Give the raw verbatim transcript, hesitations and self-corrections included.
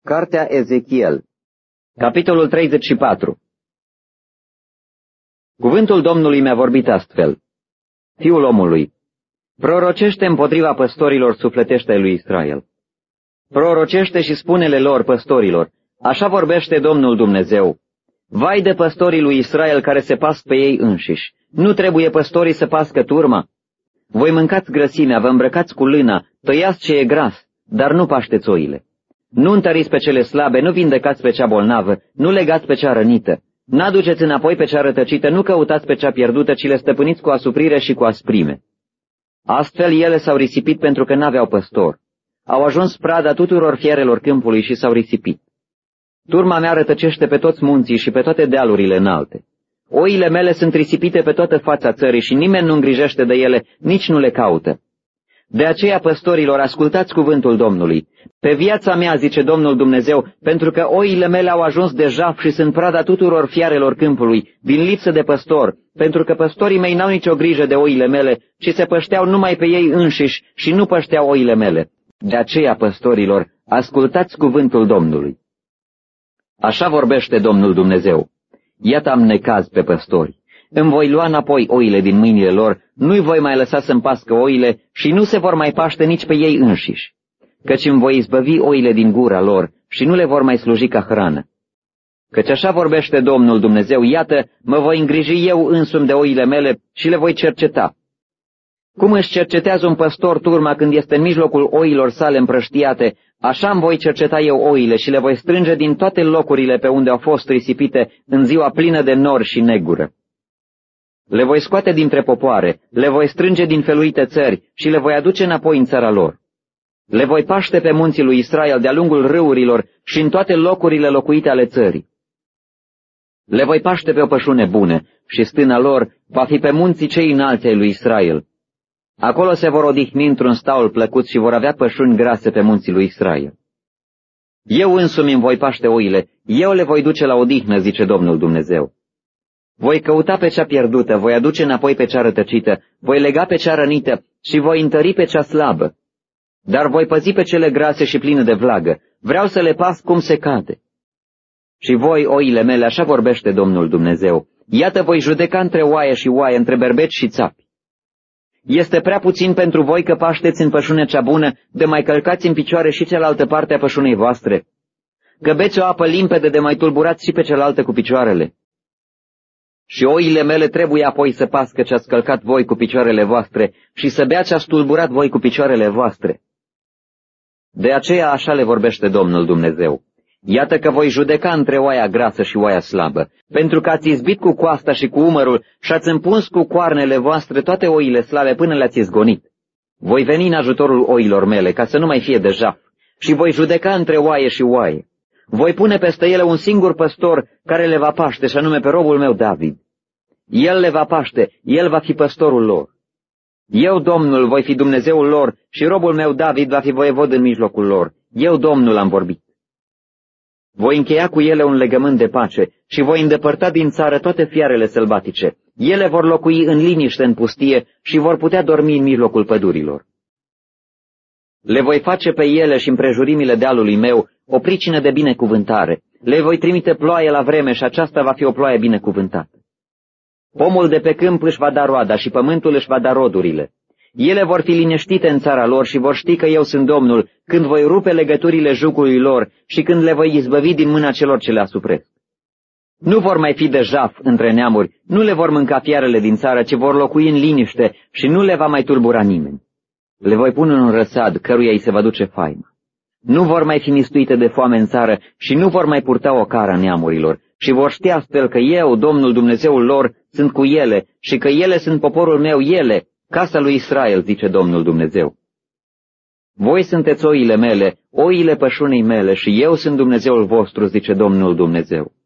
Cartea Ezechiel, capitolul treizeci și patru. Cuvântul Domnului mi-a vorbit astfel: Fiul omului, prorocește împotriva păstorilor sufletești ai lui Israel. Prorocește și spune-le lor, păstorilor, așa vorbește Domnul Dumnezeu: vai de păstorii lui Israel care se pasc pe ei înșiși. Nu trebuie păstorii să pască turma? Voi mâncați grăsimea, vă îmbrăcați cu lâna, tăiați ce e gras, dar nu pașteți oile. Nu întăriți pe cele slabe, nu vindecați pe cea bolnavă, nu legați pe cea rănită, n-aduceți înapoi pe cea rătăcită, nu căutați pe cea pierdută, ci le stăpâniți cu asuprire și cu asprime. Astfel ele s-au risipit pentru că n-aveau păstor. Au ajuns prada tuturor fierelor câmpului și s-au risipit. Turma mea rătăcește pe toți munții și pe toate dealurile înalte. Oile mele sunt risipite pe toată fața țării și nimeni nu îngrijește de ele, nici nu le caută. De aceea, păstorilor, ascultați cuvântul Domnului. Pe viața mea, zice Domnul Dumnezeu, pentru că oile mele au ajuns de jaf și sunt prada tuturor fiarelor câmpului, din lipsă de păstor, pentru că păstorii mei n-au nicio grijă de oile mele, ci se pășteau numai pe ei înșiși și nu pășteau oile mele. De aceea, păstorilor, ascultați cuvântul Domnului. Așa vorbește Domnul Dumnezeu: iată am necaz pe păstori. Îmi voi lua înapoi oile din mâinile lor, nu-i voi mai lăsa să-mi pască oile și nu se vor mai paște nici pe ei înșiși, căci îmi voi izbăvi oile din gura lor și nu le vor mai sluji ca hrană. Căci așa vorbește Domnul Dumnezeu: iată, mă voi îngriji eu însumi de oile mele și le voi cerceta. Cum își cercetează un păstor turma când este în mijlocul oilor sale împrăștiate, așa îmi voi cerceta eu oile și le voi strânge din toate locurile pe unde au fost risipite în ziua plină de nori și negură. Le voi scoate dintre popoare, le voi strânge din feluite țări și le voi aduce înapoi în țara lor. Le voi paște pe munții lui Israel de-a lungul râurilor și în toate locurile locuite ale țării. Le voi paște pe o pășune bună și stâna lor va fi pe munții cei înalți ai lui Israel. Acolo se vor odihni într-un staul plăcut și vor avea pășuni grase pe munții lui Israel. Eu însumi îmi voi paște oile, eu le voi duce la odihnă, zice Domnul Dumnezeu. Voi căuta pe cea pierdută, voi aduce înapoi pe cea rătăcită, voi lega pe cea rănită și voi întări pe cea slabă. Dar voi păzi pe cele grase și pline de vlagă, vreau să le pas cum se cade. Și voi, oile mele, așa vorbește Domnul Dumnezeu: iată voi judeca între oaie și oaie, între berbeci și țapi. Este prea puțin pentru voi că pașteți în pășunea cea bună, de mai călcați în picioare și cealaltă parte a pășunei voastre? Că beți o apă limpede, de mai tulburați și pe cealaltă cu picioarele? Și oile mele trebuie apoi să pască ce-ați călcat voi cu picioarele voastre și să bea ce-ați tulburat voi cu picioarele voastre. De aceea așa le vorbește Domnul Dumnezeu: iată că voi judeca între oaia grasă și oaia slabă, pentru că ați izbit cu coasta și cu umărul și ați împuns cu coarnele voastre toate oile slabe până le-ați izgonit. Voi veni în ajutorul oilor mele, ca să nu mai fie de jaf, și voi judeca între oaie și oaie. Voi pune peste ele un singur păstor care le va paște, și anume pe robul meu David. El le va paște, el va fi păstorul lor. Eu, Domnul, voi fi Dumnezeul lor și robul meu David va fi voievod în mijlocul lor. Eu, Domnul, am vorbit. Voi încheia cu ele un legământ de pace și voi îndepărta din țară toate fiarele sălbatice. Ele vor locui în liniște în pustie și vor putea dormi în mijlocul pădurilor. Le voi face pe ele și împrejurimile dealului meu o pricină de binecuvântare. Le voi trimite ploaie la vreme și aceasta va fi o ploaie binecuvântată. Pomul de pe câmp își va da roada și pământul își va da rodurile. Ele vor fi liniștite în țara lor și vor ști că eu sunt Domnul, când voi rupe legăturile jugului lor și când le voi izbăvi din mâna celor ce le asupresc. Nu vor mai fi de jaf între neamuri, nu le vor mânca fiarele din țară, ci vor locui în liniște și nu le va mai tulbura nimeni. Le voi pune în un răsad căruia îi se va duce faima. Nu vor mai fi mistuite de foame în țară și nu vor mai purta o cară a neamurilor, și vor ști astfel că eu, Domnul Dumnezeul lor, sunt cu ele și că ele sunt poporul meu, ele, casa lui Israel, zice Domnul Dumnezeu. Voi sunteți oile mele, oile pășunii mele și eu sunt Dumnezeul vostru, zice Domnul Dumnezeu.